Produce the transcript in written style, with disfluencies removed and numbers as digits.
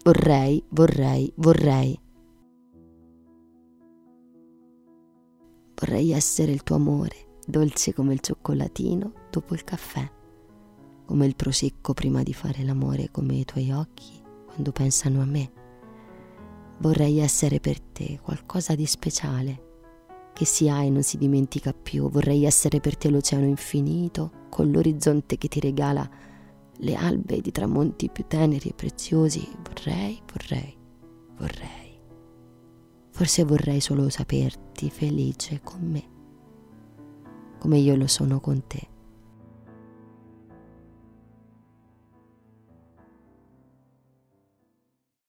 Vorrei, vorrei, vorrei. Vorrei essere il tuo amore, dolce come il cioccolatino dopo il caffè, come il prosecco prima di fare l'amore, come i tuoi occhi quando pensano a me. Vorrei essere per te qualcosa di speciale, che si ha e non si dimentica più. Vorrei essere per te l'oceano infinito, con l'orizzonte che ti regala le albe di tramonti più teneri e preziosi. Vorrei, vorrei, vorrei. Forse vorrei solo saperti felice con me, come io lo sono con te.